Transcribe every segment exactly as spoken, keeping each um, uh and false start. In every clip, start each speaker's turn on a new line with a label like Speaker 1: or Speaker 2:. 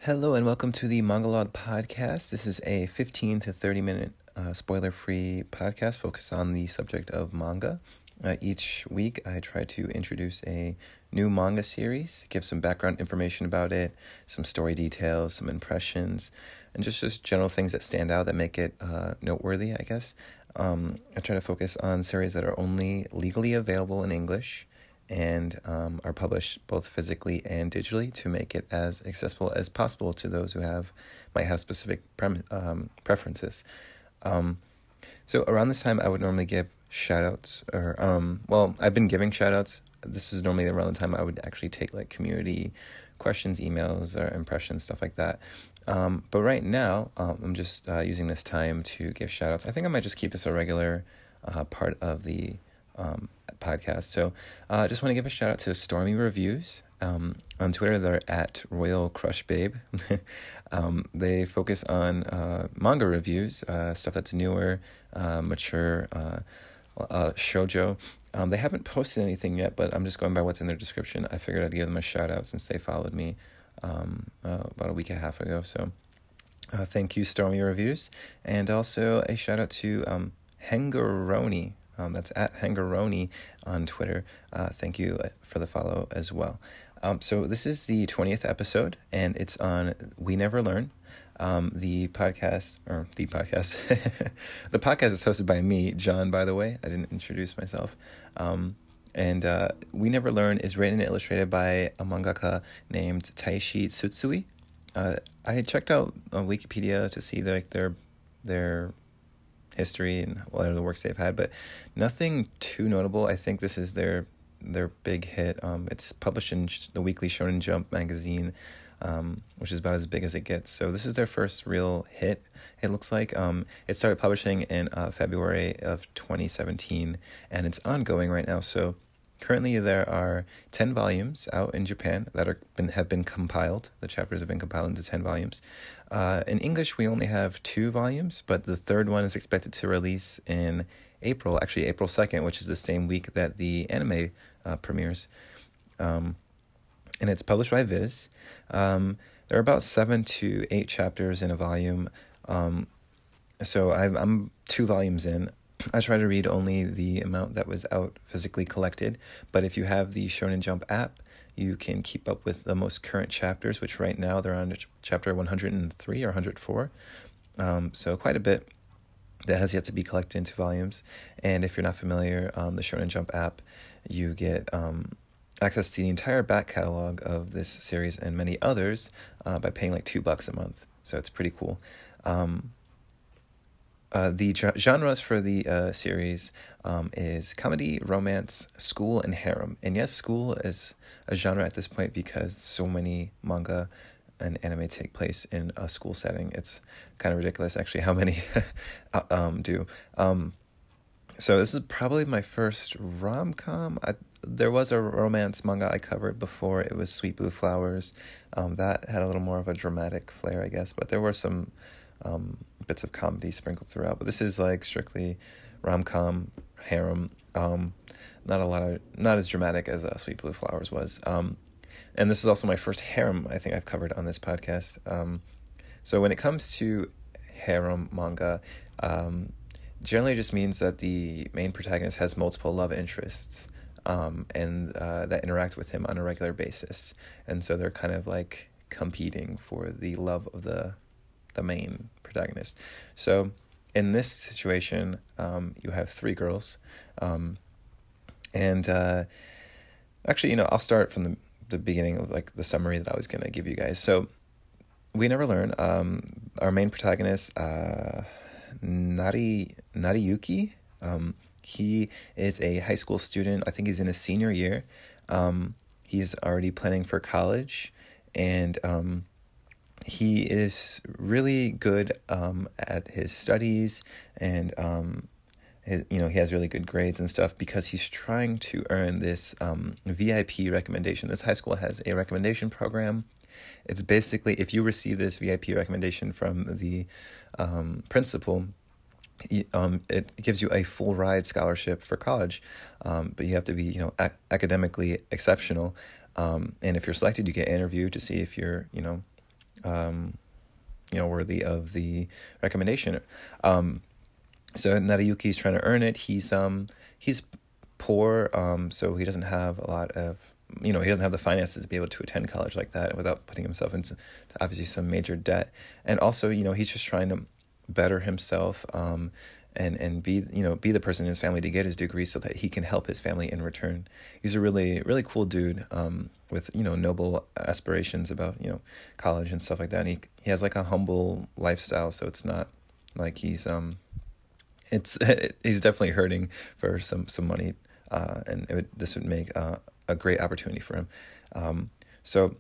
Speaker 1: Hello and welcome to the Mongolog podcast. This is a fifteen to thirty minute uh, spoiler-free podcast focused on the subject of manga. Uh, each week I try to introduce a new manga series, give some background information about it, some story details, some impressions, and just, just general things that stand out that make it uh, noteworthy, I guess. Um, I try to focus on series that are only legally available in English and um, are published both physically and digitally to make it as accessible as possible to those who have might have specific pre- um, preferences. Um, so around this time, I would normally give shout-outs, or, um, well, I've been giving shout-outs. This is normally around the time I would actually take, like, community questions, emails, or impressions, stuff like that. Um, but right now, um, I'm just uh, using this time to give shout-outs. I think I might just keep this a regular uh, part of the um, podcast. So I uh, just want to give a shout out to Stormy Reviews. Um, on Twitter, they're at Royal Crush Babe. um, they focus on uh, manga reviews, uh, stuff that's newer, uh, mature, uh, uh, shoujo. Um, they haven't posted anything yet, but I'm just going by what's in their description. I figured I'd give them a shout out since they followed me um, uh, about a week and a half ago. So uh, thank you, Stormy Reviews. And also a shout out to um, Hengaroni. Um, that's at Hangaroni on Twitter. Uh, thank you for the follow as well. Um, so this is the twentieth episode, and it's on We Never Learn. Um, the podcast, or the podcast, the podcast is hosted by me, John, by the way. I didn't introduce myself. Um, and uh, We Never Learn is written and illustrated by a mangaka named Taishi Tsutsui. Uh, I checked out on Wikipedia to see like their their history and whatever the works they've had, but nothing too notable. I think this is their their big hit. Um, it's published in the Weekly Shonen Jump magazine, um, which is about as big as it gets. So this is their first real hit, it looks like. Um, it started publishing in uh, February of twenty seventeen, and it's ongoing right now. So currently there are ten volumes out in Japan that are been have been compiled. The chapters have been compiled into ten volumes. Uh, in English, we only have two volumes, but the third one is expected to release in April, actually April second, which is the same week that the anime uh, premieres. Um, and it's published by Viz. Um, there are about seven to eight chapters in a volume. Um, so I've, I'm two volumes in. I try to read only the amount that was out physically collected, but if you have the Shonen Jump app, you can keep up with the most current chapters, which right now they're on ch- chapter one hundred three or one hundred four, um, so quite a bit that has yet to be collected into volumes. And if you're not familiar, um, the Shonen Jump app, you get um, access to the entire back catalog of this series and many others uh, by paying like two bucks a month, so it's pretty cool. Um, Uh, the ge- genres for the uh, series um, is comedy, romance, school, and harem. And yes, school is a genre at this point because so many manga and anime take place in a school setting. It's kind of ridiculous, actually, how many um, do. Um, so this is probably my first rom-com. I, there was a romance manga I covered before. It was Sweet Blue Flowers. Um, that had a little more of a dramatic flair, I guess. But there were some Um, bits of comedy sprinkled throughout, but this is like strictly rom-com, harem. Um, not a lot of, not as dramatic as uh, Sweet Blue Flowers was. Um, and this is also my first harem I think I've covered on this podcast. Um, so when it comes to harem manga, um, generally just means that the main protagonist has multiple love interests, um, and uh, that interact with him on a regular basis, and so they're kind of like competing for the love of the the main protagonist. So in this situation, um, you have three girls. Um, and uh, actually, you know, I'll start from the, the beginning of like the summary that I was going to give you guys. So We Never Learn. Um, our main protagonist, uh, Nari, Nariyuki, um, he is a high school student. I think he's in his senior year. Um, he's already planning for college, and um, he is really good um, at his studies, and um, his, you know, he has really good grades and stuff because he's trying to earn this um, V I P recommendation. This high school has a recommendation program. It's basically, if you receive this V I P recommendation from the um, principal, um, it gives you a full ride scholarship for college, um, but you have to be, you know, ac- academically exceptional. Um, and if you're selected, you get interviewed to see if you're, you know, um, you know, worthy of the recommendation. Um, so Narayuki's trying to earn it. He's um he's poor, um, so he doesn't have a lot of, you know, he doesn't have the finances to be able to attend college like that without putting himself into obviously some major debt. And also, you know, he's just trying to better himself, um, and and be, you know, be the person in his family to get his degree so that he can help his family in return. He's a really really cool dude, um, with, you know, noble aspirations about, you know, college and stuff like that. And he he has like a humble lifestyle, so it's not like he's um, it's he's definitely hurting for some some money, uh, and it would, this would make uh, a great opportunity for him. Um, so,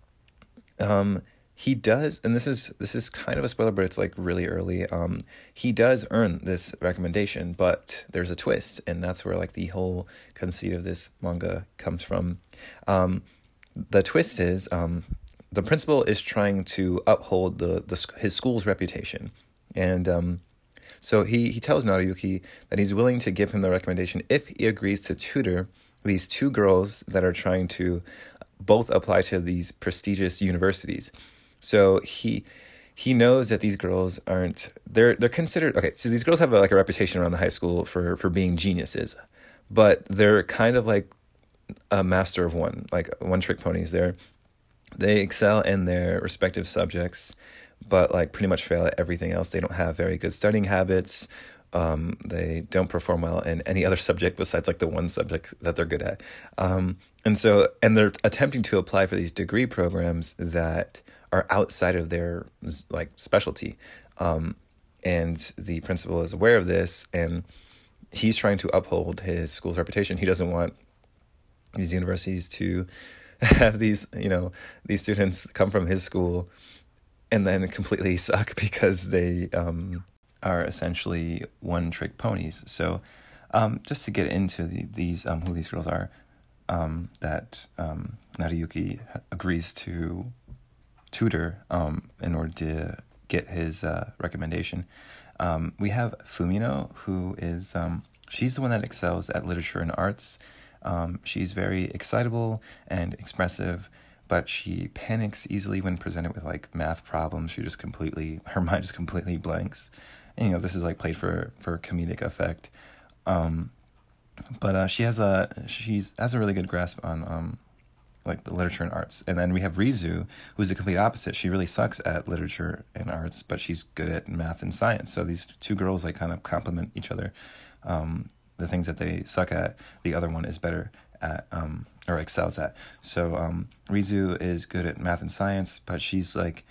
Speaker 1: um. He does, and this is this is kind of a spoiler, but it's like really early. Um, he does earn this recommendation, but there's a twist, and that's where like the whole conceit of this manga comes from. Um, the twist is um, the principal is trying to uphold the the his school's reputation, and um, so he he tells Narayuki that he's willing to give him the recommendation if he agrees to tutor these two girls that are trying to both apply to these prestigious universities. So he he knows that these girls aren't, they're they're considered, okay, so these girls have a, like a reputation around the high school for for being geniuses, but they're kind of like a master of one, like one trick ponies. They're they excel in their respective subjects, but like pretty much fail at everything else. They don't have very good studying habits. Um, they don't perform well in any other subject besides like the one subject that they're good at. Um, and so, and they're attempting to apply for these degree programs that are outside of their like specialty. Um, and the principal is aware of this, and he's trying to uphold his school's reputation. He doesn't want these universities to have these, you know, these students come from his school and then completely suck because they um, are essentially one-trick ponies. So um, just to get into the, these, um, who these girls are, um, that um, Narayuki agrees to tutor um, in order to get his uh, recommendation. Um, we have Fumino, who is, um, she's the one that excels at literature and arts. Um, she's very excitable and expressive, but she panics easily when presented with like math problems. She just completely, her mind just completely blanks. And, you know, this is like played for, for comedic effect. Um, but uh, she has a, she's has a really good grasp on um, like the literature and arts. And then we have Rizu, who's the complete opposite. She really sucks at literature and arts, but she's good at math and science. So these two girls like kind of complement each other. Um, the things that they suck at, the other one is better at, um, or excels at. So um, Rizu is good at math and science, but she's like,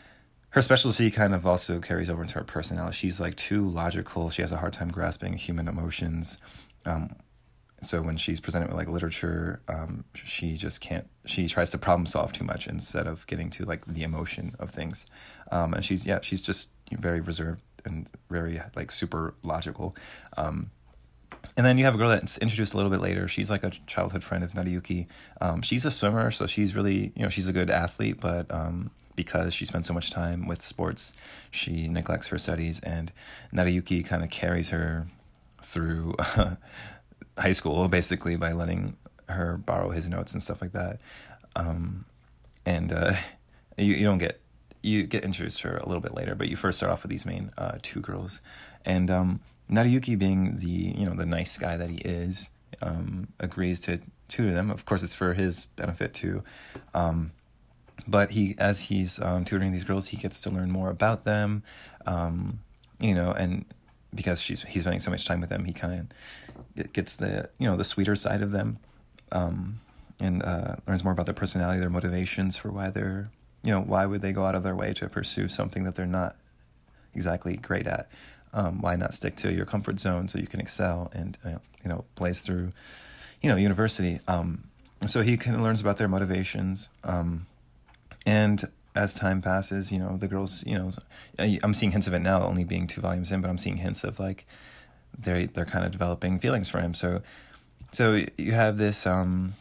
Speaker 1: her specialty kind of also carries over into her personality. She's like too logical. She has a hard time grasping human emotions. Um, so when she's presented with like literature, um, she just can't, she tries to problem solve too much instead of getting to like the emotion of things. Um, and she's, yeah, she's just very reserved and very like super logical. Um, And then you have a girl that's introduced a little bit later. She's like a childhood friend of Narayuki. Um, she's a swimmer, so she's really, you know, she's a good athlete, but um, because she spends so much time with sports, she neglects her studies, and Narayuki kind of carries her through uh, high school, basically, by letting her borrow his notes and stuff like that. Um, and uh, you, you don't get, you get introduced to her a little bit later, but you first start off with these main uh, two girls. And um, Narayuki, being the, you know, the nice guy that he is, um, agrees to tutor them. Of course, it's for his benefit too. Um, but he, as he's um, tutoring these girls, he gets to learn more about them, um, you know, and because she's he's spending so much time with them, he kind of gets the, you know, the sweeter side of them, um, and uh, learns more about their personality, their motivations for why they're, you know, why would they go out of their way to pursue something that they're not exactly great at. Um, why not stick to your comfort zone so you can excel and, uh, you know, blaze through, you know, university. Um, so he kind of learns about their motivations. Um, and as time passes, you know, the girls, you know, I'm seeing hints of it now, only being two volumes in, but I'm seeing hints of like, they're, they're kind of developing feelings for him. So, so you have this, um,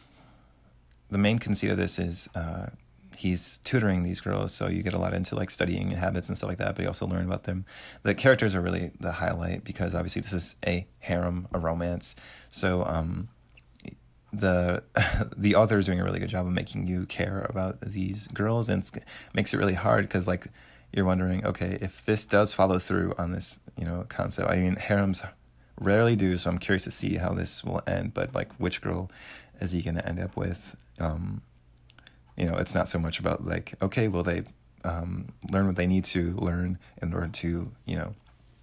Speaker 1: the main conceit of this is, uh, he's tutoring these girls, so you get a lot into like studying habits and stuff like that, but you also learn about them. The characters are really the highlight because obviously this is a harem, a romance. So um, the the author is doing a really good job of making you care about these girls, and it makes it really hard because like you're wondering, okay, if this does follow through on this, you know, concept. I mean, harems rarely do, so I'm curious to see how this will end. But like, which girl is he going to end up with? Um, you know, it's not so much about like, okay, will they um, learn what they need to learn in order to, you know,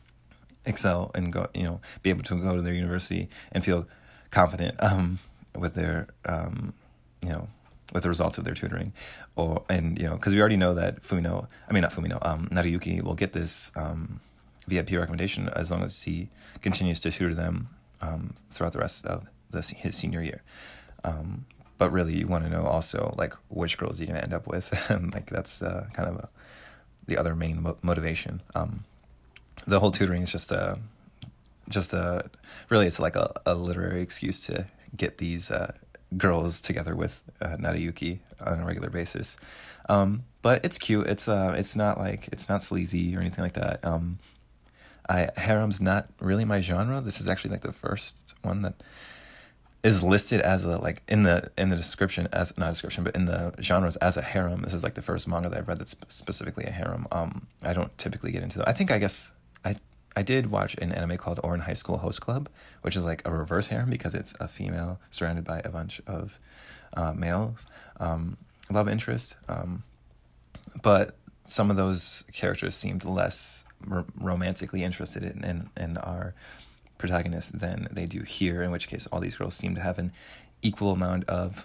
Speaker 1: excel and go, you know, be able to go to their university and feel confident um, with their, um, you know, with the results of their tutoring, or and you know, because we already know that Fumino, I mean not Fumino, um, Nariyuki will get this um, V I P recommendation as long as he continues to tutor them um, throughout the rest of the, his senior year. Um, but really, you want to know also like which girls you're gonna end up with, and like that's uh, kind of a, the other main mo- motivation. Um, the whole tutoring is just a, just a, really it's like a, a literary excuse to get these uh, girls together with uh, Nariyuki on a regular basis. Um, but it's cute. It's uh, it's not like it's not sleazy or anything like that. Um, I harem's not really my genre. This is actually like the first one that is listed as a like in the in the description as not description but in the genres as a harem. This is like the first manga that I've read that's specifically a harem. Um, I don't typically get into that. I think I guess I I did watch an anime called Ouran High School Host Club, which is like a reverse harem because it's a female surrounded by a bunch of uh, males. Um, love interest, um, but some of those characters seemed less r- romantically interested in, in in our protagonist than they do here, in which case all these girls seem to have an equal amount of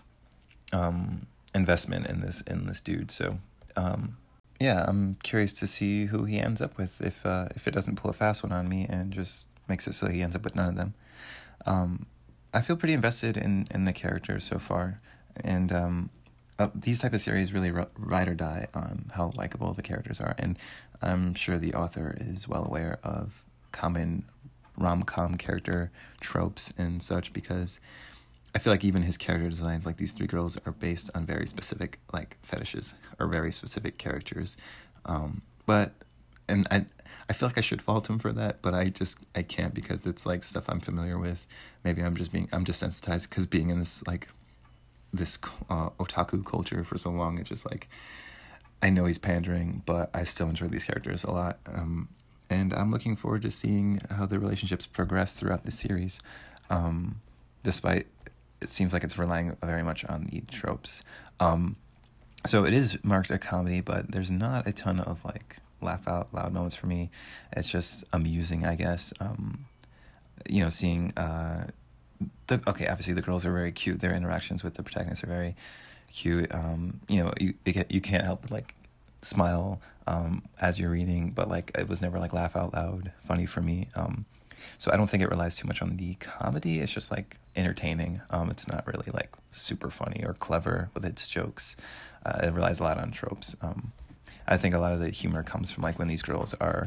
Speaker 1: um, investment in this in this dude. So um, yeah, I'm curious to see who he ends up with if uh, if it doesn't pull a fast one on me and just makes it so he ends up with none of them. Um, I feel pretty invested in, in the characters so far, and um, uh, these type of series really r- ride or die on how likable the characters are, and I'm sure the author is well aware of common rom-com character tropes and such, because I feel like even his character designs, like these three girls, are based on very specific like fetishes or very specific characters. Um, but and I I feel like I should fault him for that, but I just I can't, because it's like stuff I'm familiar with. Maybe I'm just being I'm desensitized because being in this like this uh, otaku culture for so long, it's just like I know he's pandering, but I still enjoy these characters a lot. Um, And I'm looking forward to seeing how the relationships progress throughout the series, um, despite it seems like it's relying very much on the tropes. Um, so it is marked a comedy, but there's not a ton of like laugh out loud moments for me. It's just amusing, I guess. Um, you know, seeing uh, the okay, obviously the girls are very cute. Their interactions with the protagonists are very cute. Um, you know, you you can't help but like smile um as you're reading, but like it was never like laugh out loud funny for me. Um so I don't think it relies too much on the comedy. It's just like entertaining. Um it's not really like super funny or clever with its jokes. Uh, it relies a lot on tropes. um I think a lot of the humor comes from like when these girls are,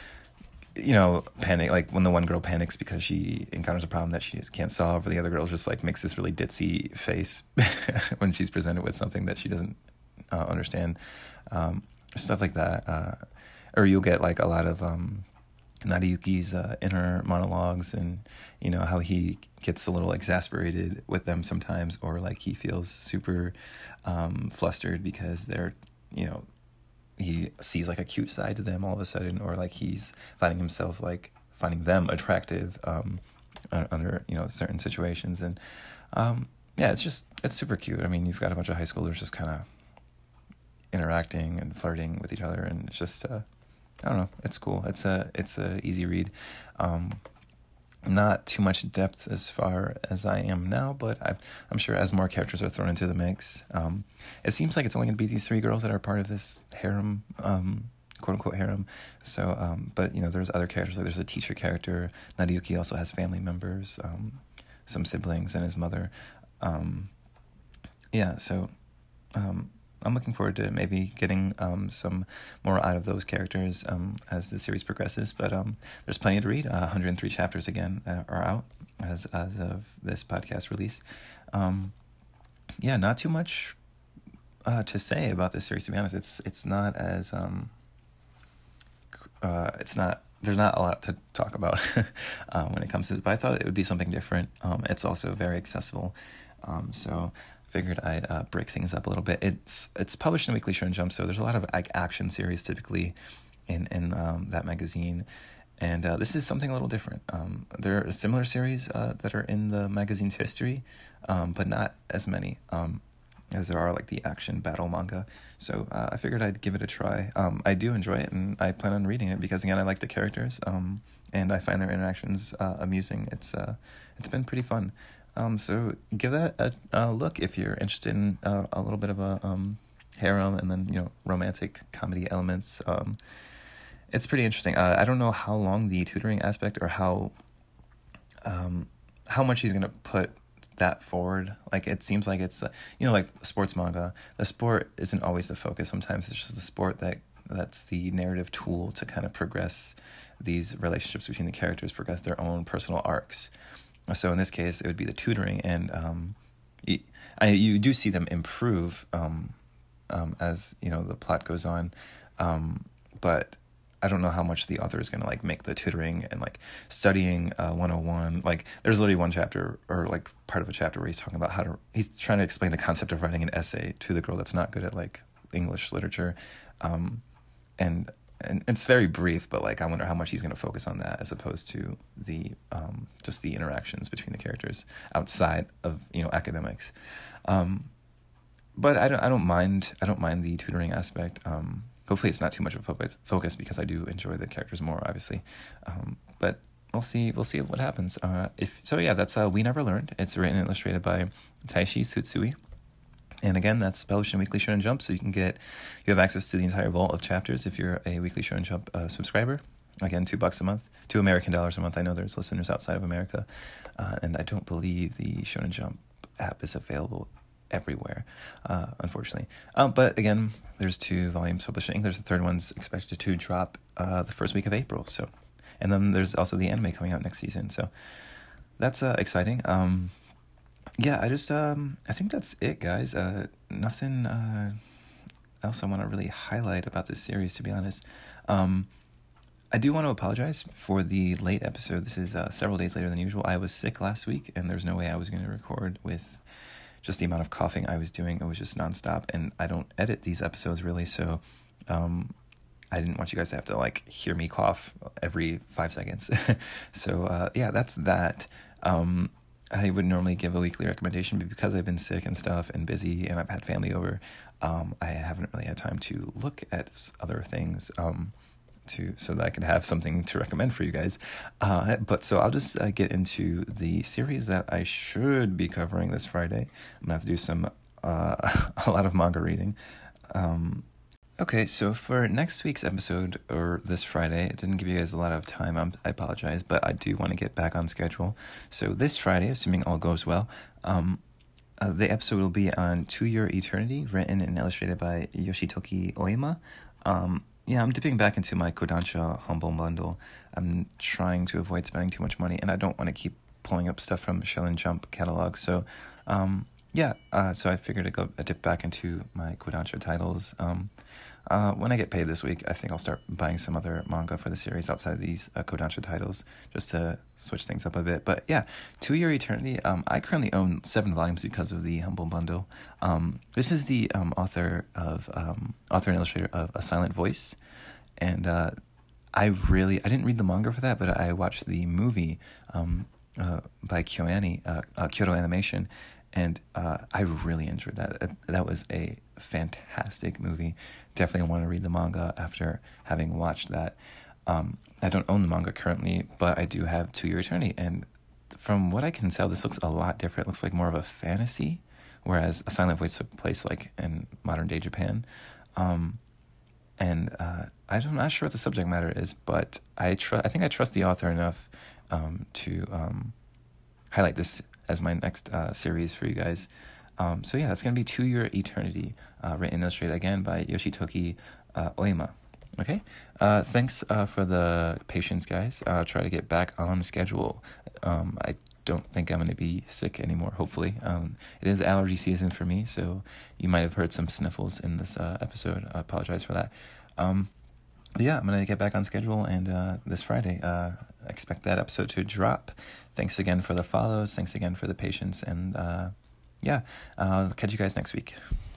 Speaker 1: you know, panic, like when the one girl panics because she encounters a problem that she just can't solve, or the other girl just like makes this really ditzy face when she's presented with something that she doesn't uh, understand. Um, stuff like that. Uh, or you'll get like a lot of um, Nariyuki's uh, inner monologues, and, you know, how he gets a little exasperated with them sometimes, or like he feels super um, flustered because they're, you know, he sees like a cute side to them all of a sudden, or like he's finding himself like finding them attractive um, under, you know, certain situations. And um, yeah, it's just, it's super cute. I mean, you've got a bunch of high schoolers just kind of interacting and flirting with each other, and it's just uh, I don't know, it's cool. It's a it's a easy read. Um, not too much depth as far as I am now, but I, I'm sure as more characters are thrown into the mix, um, it seems like it's only going to be these three girls that are part of this harem, um, quote unquote harem. So, um, but you know, there's other characters. Like there's a teacher character. Nariyuki also has family members, um, some siblings, and his mother. Um, yeah, so. Um, I'm looking forward to maybe getting um, some more out of those characters um, as the series progresses. But um, there's plenty to read. Uh, one hundred three chapters again uh, are out as as of this podcast release. Um, yeah, not too much uh, to say about this series. To be honest, it's it's not as um, uh, it's not. There's not a lot to talk about uh, when it comes to this. But I thought it would be something different. Um, it's also very accessible. Um, so figured I'd uh, break things up a little bit. It's it's published in Weekly Shonen Jump, so there's a lot of like action series typically in in um, that magazine, and uh, this is something a little different. Um, there are similar series uh, that are in the magazine's history, um, but not as many um, as there are like the action battle manga. So uh, I figured I'd give it a try. Um, I do enjoy it, and I plan on reading it because again I like the characters, um, and I find their interactions uh, amusing. It's uh, it's been pretty fun. Um, so give that a, a look if you're interested in uh, a little bit of a um, harem and then, you know, romantic comedy elements. Um, it's pretty interesting. Uh, I don't know how long the tutoring aspect or how um, how much he's gonna put that forward. Like it seems like it's uh, you know, like sports manga. The sport isn't always the focus. Sometimes it's just the sport that that's the narrative tool to kind of progress these relationships between the characters, progress their own personal arcs. So in this case, it would be the tutoring, and um, you, I, you do see them improve um, um, as, you know, the plot goes on, um, but I don't know how much the author is going to like make the tutoring and like studying uh, one oh one. Like there's literally one chapter or like part of a chapter where he's talking about how to, he's trying to explain the concept of writing an essay to the girl that's not good at like English literature, um, and And it's very brief, but like I wonder how much he's going to focus on that as opposed to the um, just the interactions between the characters outside of, you know, academics. Um, but I don't I don't mind I don't mind the tutoring aspect. Um, hopefully, it's not too much of a focus focus because I do enjoy the characters more, obviously. Um, but we'll see we'll see what happens. Uh, if so, yeah, that's uh, We Never Learned. It's written and illustrated by Taishi Tsutsui. And again, that's published in Weekly Shonen Jump, so you can get, you have access to the entire vault of chapters if you're a Weekly Shonen Jump uh, subscriber. Again, two bucks a month, two American dollars a month. I know there's listeners outside of America, uh, and I don't believe the Shonen Jump app is available everywhere, uh, unfortunately. Um, but again, there's two volumes published in English. The third one's expected to drop uh, the first week of April. So, and then there's also the anime coming out next season. So that's uh, exciting. Um, Yeah, I just, um, I think that's it, guys. Uh, nothing uh, else I want to really highlight about this series, to be honest. Um, I do want to apologize for the late episode. This is uh, several days later than usual. I was sick last week, and there's no way I was going to record with just the amount of coughing I was doing. It was just nonstop, and I don't edit these episodes, really, so um, I didn't want you guys to have to, like, hear me cough every five seconds. so, uh, yeah, that's that. Um I would normally give a weekly recommendation, but because I've been sick and stuff and busy and I've had family over, um, I haven't really had time to look at other things um, to so that I could have something to recommend for you guys. Uh, but so I'll just uh, get into the series that I should be covering this Friday. I'm going to have to do some uh, a lot of manga reading. Um, Okay, so for next week's episode, or this Friday, it didn't give you guys a lot of time, I'm, I apologize, but I do want to get back on schedule. So this Friday, assuming all goes well, um, uh, the episode will be on To Your Eternity, written and illustrated by Yoshitoki Oima. Um, yeah, I'm dipping back into my Kodansha Humble Bundle. I'm trying to avoid spending too much money, and I don't want to keep pulling up stuff from Shonen Jump catalog, so... Um, Yeah, uh, so I figured I'd go a dip back into my Kodansha titles. Um, uh, when I get paid this week, I think I'll start buying some other manga for the series outside of these uh, Kodansha titles, just to switch things up a bit. But yeah, To Your Eternity, um, I currently own seven volumes because of the Humble Bundle. Um, this is the um, author of um, author and illustrator of A Silent Voice, and uh, I really I didn't read the manga for that, but I watched the movie um, uh, by KyoAni, uh, uh, Kyoto Animation. And uh, I really enjoyed that. That was a fantastic movie. Definitely want to read the manga after having watched that. Um, I don't own the manga currently, but I do have To Your Eternity. And from what I can tell, this looks a lot different. It looks like more of a fantasy, whereas A Silent Voice took place like in modern day Japan. Um, and uh, I'm not sure what the subject matter is, but I tr- I think I trust the author enough um, to um, highlight this as my next uh, series for you guys. Um, so yeah, that's going to be To Your Eternity, uh, written and illustrated again by Yoshitoki uh, Oima. Okay, uh, thanks uh, for the patience, guys. I'll try to get back on schedule. Um, I don't think I'm going to be sick anymore, hopefully. Um, it is allergy season for me, so you might have heard some sniffles in this uh, episode. I apologize for that. Um, but yeah, I'm going to get back on schedule, and uh, this Friday, uh, expect that episode to drop. Thanks again for the follows. Thanks again for the patience, and uh, yeah, uh, catch you guys next week.